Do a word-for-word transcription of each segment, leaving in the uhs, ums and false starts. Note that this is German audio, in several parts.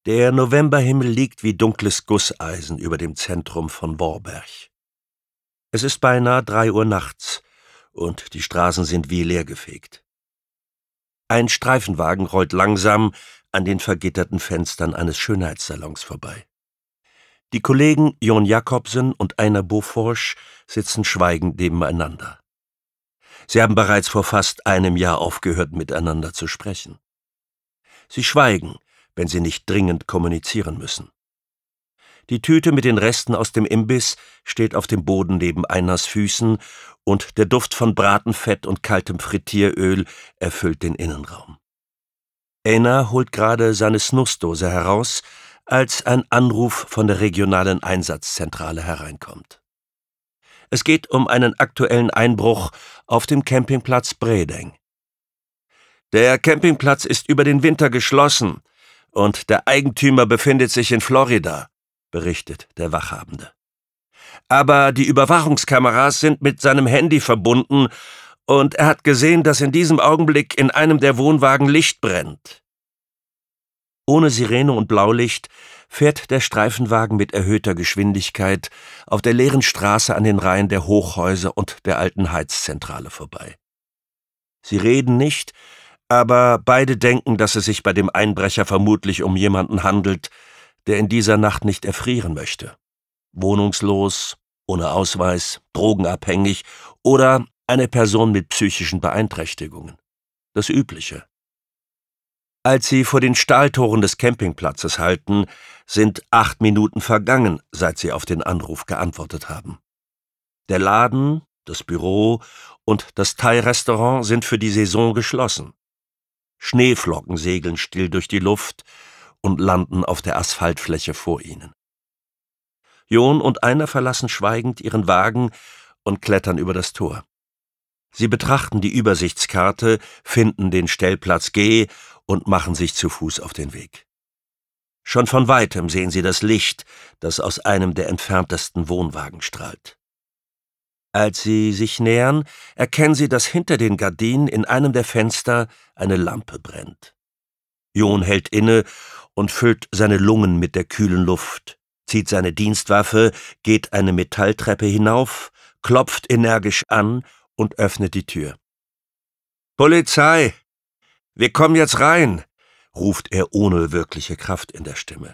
Der Novemberhimmel liegt wie dunkles Gusseisen über dem Zentrum von Voorberg. Es ist beinahe drei Uhr nachts und die Straßen sind wie leergefegt. Ein Streifenwagen rollt langsam an den vergitterten Fenstern eines Schönheitssalons vorbei. Die Kollegen Jon Jacobsen und Einar Boforsch sitzen schweigend nebeneinander. Sie haben bereits vor fast einem Jahr aufgehört, miteinander zu sprechen. Sie schweigen, wenn sie nicht dringend kommunizieren müssen. Die Tüte mit den Resten aus dem Imbiss steht auf dem Boden neben Einars Füßen und der Duft von Bratenfett und kaltem Frittieröl erfüllt den Innenraum. Einar holt gerade seine Snusdose heraus, als ein Anruf von der regionalen Einsatzzentrale hereinkommt. Es geht um einen aktuellen Einbruch auf dem Campingplatz Bredeng. Der Campingplatz ist über den Winter geschlossen und der Eigentümer befindet sich in Florida, berichtet der Wachhabende. Aber die Überwachungskameras sind mit seinem Handy verbunden und er hat gesehen, dass in diesem Augenblick in einem der Wohnwagen Licht brennt. Ohne Sirene und Blaulicht fährt der Streifenwagen mit erhöhter Geschwindigkeit auf der leeren Straße an den Reihen der Hochhäuser und der alten Heizzentrale vorbei. Sie reden nicht, aber beide denken, dass es sich bei dem Einbrecher vermutlich um jemanden handelt, der in dieser Nacht nicht erfrieren möchte. Wohnungslos, ohne Ausweis, drogenabhängig oder eine Person mit psychischen Beeinträchtigungen. Das Übliche. Als sie vor den Stahltoren des Campingplatzes halten, sind acht Minuten vergangen, seit sie auf den Anruf geantwortet haben. Der Laden, das Büro und das Thai-Restaurant sind für die Saison geschlossen. Schneeflocken segeln still durch die Luft und landen auf der Asphaltfläche vor ihnen. Jon und Einar verlassen schweigend ihren Wagen und klettern über das Tor. Sie betrachten die Übersichtskarte, finden den Stellplatz G und machen sich zu Fuß auf den Weg. Schon von weitem sehen sie das Licht, das aus einem der entferntesten Wohnwagen strahlt. Als sie sich nähern, erkennen sie, dass hinter den Gardinen in einem der Fenster eine Lampe brennt. Jon hält inne und füllt seine Lungen mit der kühlen Luft, zieht seine Dienstwaffe, geht eine Metalltreppe hinauf, klopft energisch an und öffnet die Tür. »Polizei! Wir kommen jetzt rein«, ruft er ohne wirkliche Kraft in der Stimme.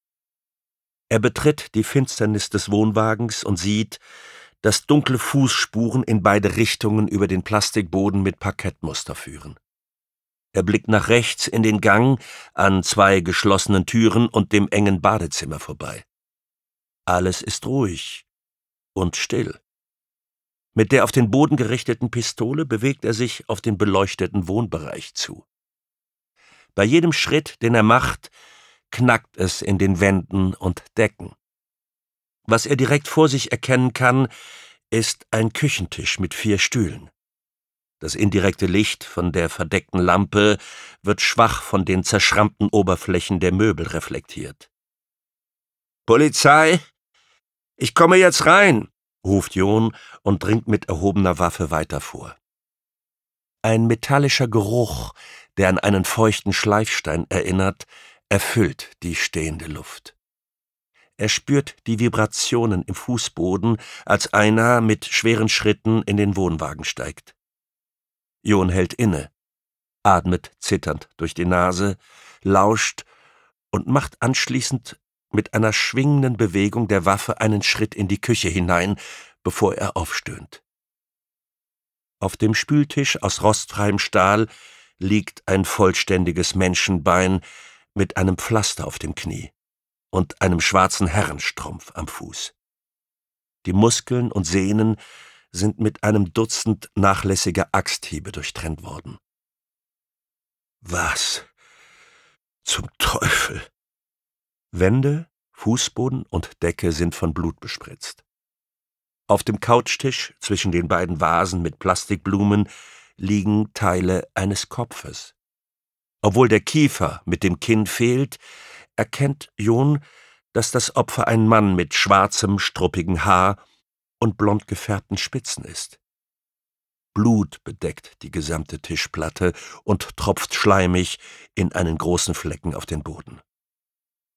Er betritt die Finsternis des Wohnwagens und sieht, dass dunkle Fußspuren in beide Richtungen über den Plastikboden mit Parkettmuster führen. Er blickt nach rechts in den Gang an zwei geschlossenen Türen und dem engen Badezimmer vorbei. Alles ist ruhig und still. Mit der auf den Boden gerichteten Pistole bewegt er sich auf den beleuchteten Wohnbereich zu. Bei jedem Schritt, den er macht, knackt es in den Wänden und Decken. Was er direkt vor sich erkennen kann, ist ein Küchentisch mit vier Stühlen. Das indirekte Licht von der verdeckten Lampe wird schwach von den zerschrammten Oberflächen der Möbel reflektiert. »Polizei! Ich komme jetzt rein«, ruft Jon und dringt mit erhobener Waffe weiter vor. Ein metallischer Geruch, der an einen feuchten Schleifstein erinnert, erfüllt die stehende Luft. Er spürt die Vibrationen im Fußboden, als Einar mit schweren Schritten in den Wohnwagen steigt. Jon hält inne, atmet zitternd durch die Nase, lauscht und macht anschließend mit einer schwingenden Bewegung der Waffe einen Schritt in die Küche hinein, bevor er aufstöhnt. Auf dem Spültisch aus rostfreiem Stahl liegt ein vollständiges Menschenbein mit einem Pflaster auf dem Knie und einem schwarzen Herrenstrumpf am Fuß. Die Muskeln und Sehnen sind mit einem Dutzend nachlässiger Axthiebe durchtrennt worden. Was zum Teufel? Wände, Fußboden und Decke sind von Blut bespritzt. Auf dem Couchtisch zwischen den beiden Vasen mit Plastikblumen liegen Teile eines Kopfes. Obwohl der Kiefer mit dem Kinn fehlt, erkennt Jon, dass das Opfer ein Mann mit schwarzem, struppigem Haar und blond gefärbten Spitzen ist. Blut bedeckt die gesamte Tischplatte und tropft schleimig in einen großen Flecken auf den Boden.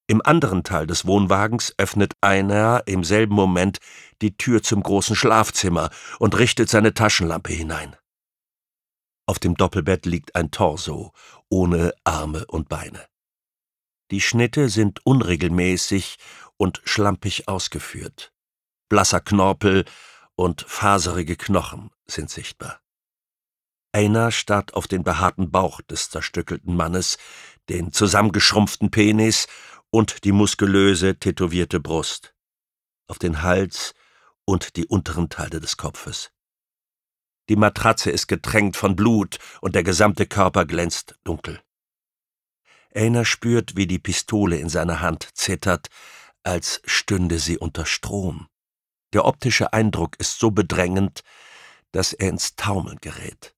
Im anderen Teil des Wohnwagens öffnet einer im selben Moment die Tür zum großen Schlafzimmer und richtet seine Taschenlampe hinein. Auf dem Doppelbett liegt ein Torso, ohne Arme und Beine. Die Schnitte sind unregelmäßig und schlampig ausgeführt. Blasser Knorpel und faserige Knochen sind sichtbar. Einer starrt auf den behaarten Bauch des zerstückelten Mannes, den zusammengeschrumpften Penis und die muskulöse, tätowierte Brust, auf den Hals und die unteren Teile des Kopfes. Die Matratze ist getränkt von Blut und der gesamte Körper glänzt dunkel. Einer spürt, wie die Pistole in seiner Hand zittert, als stünde sie unter Strom. Der optische Eindruck ist so bedrängend, dass er ins Taumeln gerät.